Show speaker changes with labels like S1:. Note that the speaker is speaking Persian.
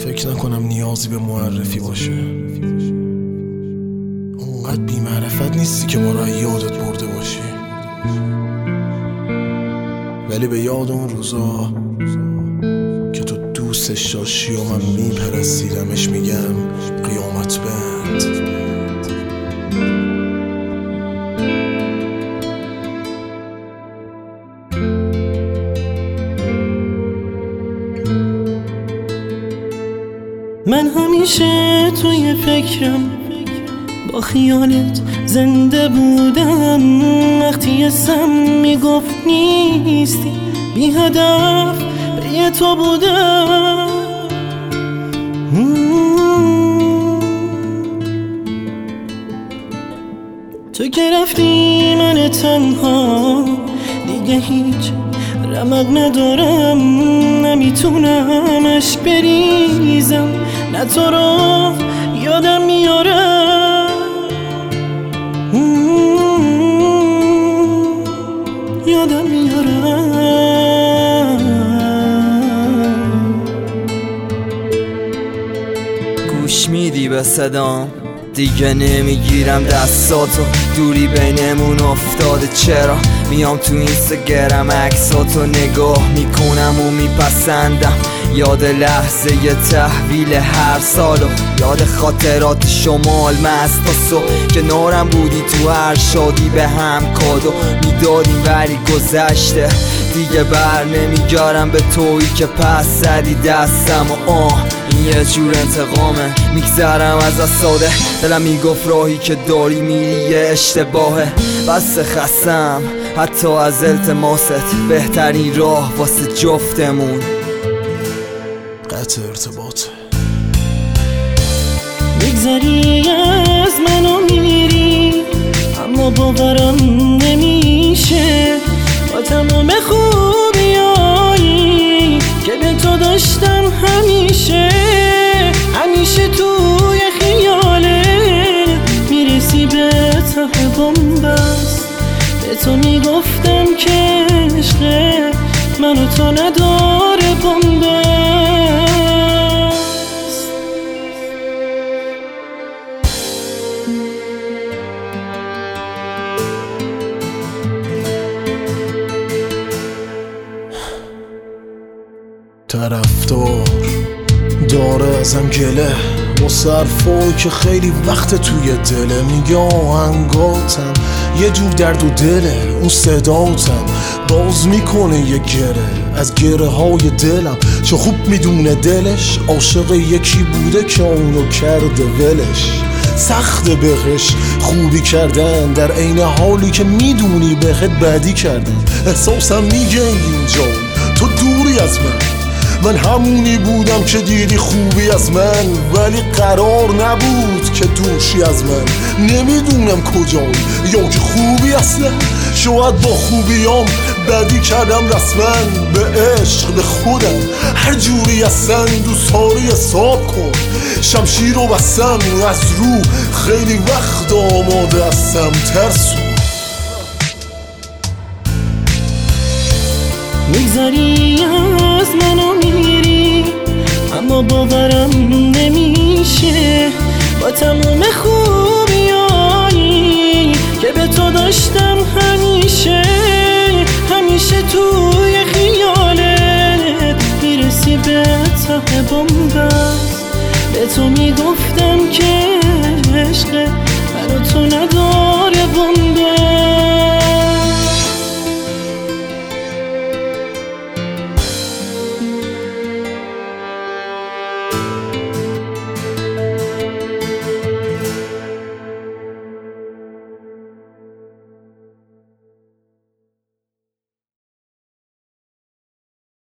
S1: فکر نکنم نیازی به معرفی باشه. اونقدر بی معرفت نیستی که ما را یادت برده باشی، ولی به یاد اون روزا که تو دوستش داشتی و من میپرستیدمش میگم قیامت بند.
S2: من همیشه توی فکرم با خیالت زنده بودم. وقتی اسم میگفت نیستی بی هدف به تو بودم. تو که رفتی من تنها دیگه هیچ رمق ندارم، نمیتونم عشق بریزم، نه تو رو یادم میارم. یادم میارم.
S3: گوش میدی به صدام؟ دیگه نمیگیرم دستاتو، دوری بینمون افتاده. چرا میام تو اینستاگرام عکساتو نگاه میکنم و میپسندم؟ یاد لحظه ی تحویل هر سالو، یاد خاطرات شمال مستاسو که نارم بودی تو هر شادی به هم کادو میدادیم، ولی گذشته دیگه بر نمیگارم به تویی که پس زدی دستم و این یه جور انتقامه. میگذرم از اساده، دلم میگفت راهی که داری میری یه اشتباهه. بس خستم حتی از التماست، بهترین راه واسه جفتمون
S1: قطع ارتباط.
S2: میگذری از منو میری اما باورم نمیشه، با تمام خوبیایی که به تو داشتم همیشه. همیشه توی خیالت میرسی به ته بن‌بست، به تو میگفتم که عشق منو تا نداره بن‌بست.
S1: طرفدار داره ازم گله واسه حرفایی که خیلی وقت توی دله. میگه آهنگاتم یه جور درد و دله، اون صداتم باز میکنه یه گره از گره های دلم، چه خوب میدونه دلش عاشق یکی بوده که اونو کرده ولش. سخت بهش خوبی کردن در عین حالی که میدونی بهت بدی کردن. احساسم میگه اینجا تو دوری از من همونی بودم که دیدی خوبی از من، ولی قرار نبود که دوشی از من. نمیدونم کجایی یا که خوبی اصلا، شاید با خوبیام بدی کردم رسما. به عشق به خودم هر جوری هستن دوستاری حساب کن. شمشیر رو بستم از رو خیلی وقت آماده هستم ترسو.
S2: میگذری از منو میری اما باورم نمیشه، با تمام خوبیایی که به تو داشتم همیشه. همیشه توی خیالت میرسی به ته بن‌بست، به تو میگفتم که